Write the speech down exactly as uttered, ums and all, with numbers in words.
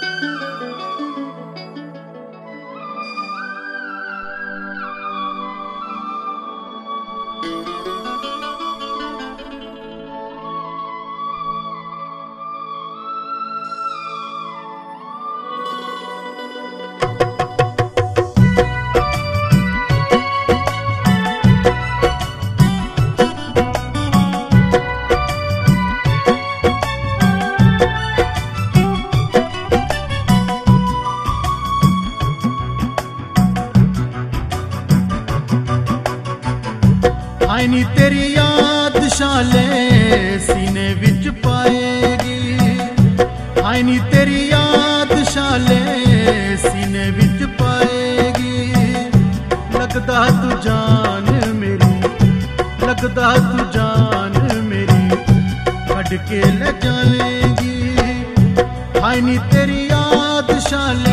हाय नी तेरी याद शाले सीने विच पाएगी, हाय नी तेरी याद शाले सीने विच पाएगी। लगदा तू जान मेरी, लगदा तू जान मेरी कढ़ के ले जाएगी। हाय नी तेरी याद शाले